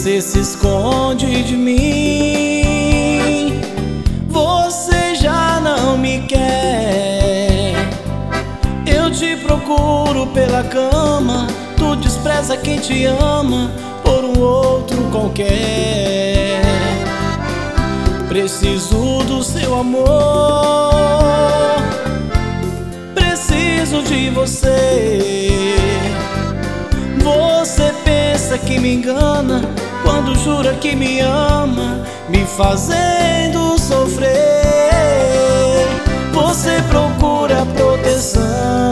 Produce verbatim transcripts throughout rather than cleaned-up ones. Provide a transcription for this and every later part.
Você se esconde de mim, você já não me quer. Eu te procuro pela cama, tu despreza quem te ama por um outro qualquer. Preciso do seu amor, preciso de você. Você pensa que me engana quando jura que me ama, me fazendo sofrer. Você procura proteção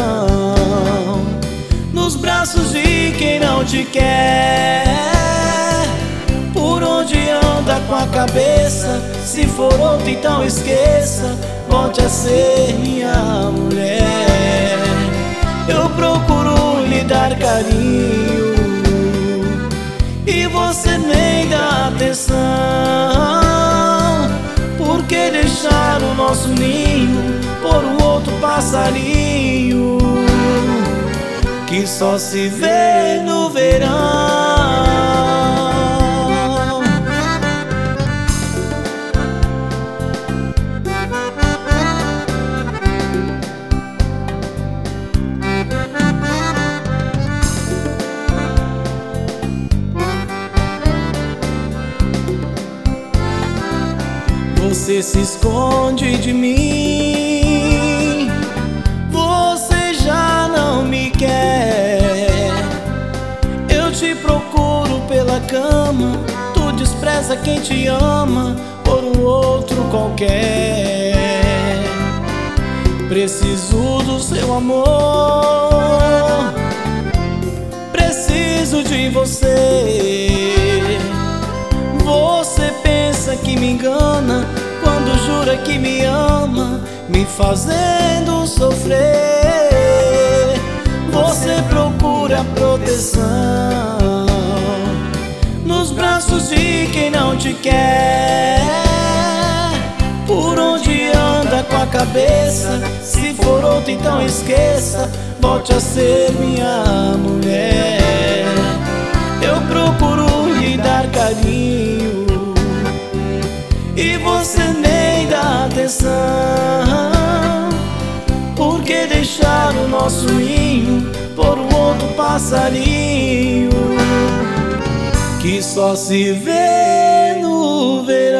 nos braços de quem não te quer. Por onde anda com a cabeça? Se for outro, então esqueça, volte a ser minha mulher. Eu procuro lhe dar carinho e você nem dá atenção. Por que deixar o nosso ninho por um outro passarinho que só se vê no verão? Você se esconde de mim, você já não me quer. Eu te procuro pela cama, tu despreza quem te ama por um outro qualquer. Preciso do seu amor, preciso de você. Você pensa que me engana quando jura que me ama, me fazendo sofrer. Você procura proteção nos braços de quem não te quer. Por onde anda com a cabeça? Se for outro, então esqueça, volte a ser minha mulher. Eu procuro lhe dar carinho e você nem dá atenção. Por que deixar o nosso ninho por um outro passarinho que só se vê no verão?